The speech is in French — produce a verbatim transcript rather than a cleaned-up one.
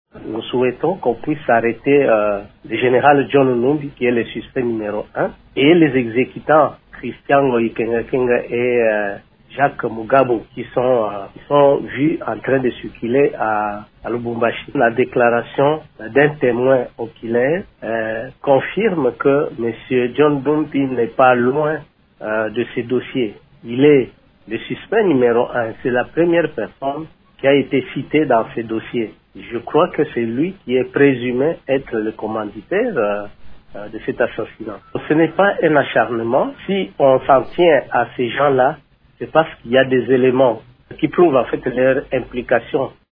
Nous souhaitons qu'on puisse arrêter euh, le général John Numbi, qui est le suspect numéro un, et les exécutants Christian Loïkenga Kenga et euh, Jacques Mugabo, qui sont, euh, qui sont vus en train de circuler à, à Lubumbashi. La déclaration d'un témoin oculaire euh, confirme que M. John Numbi n'est pas loin euh, de ces dossiers. Il est le suspect numéro un. C'est la première personne qui a été citée dans ces dossiers. Je crois que c'est lui qui est présumé être le commanditaire euh, euh, de cet assassinat. Ce n'est pas un acharnement. Si on s'en tient à ces gens-là, c'est parce qu'il y a des éléments qui prouvent en fait leur implication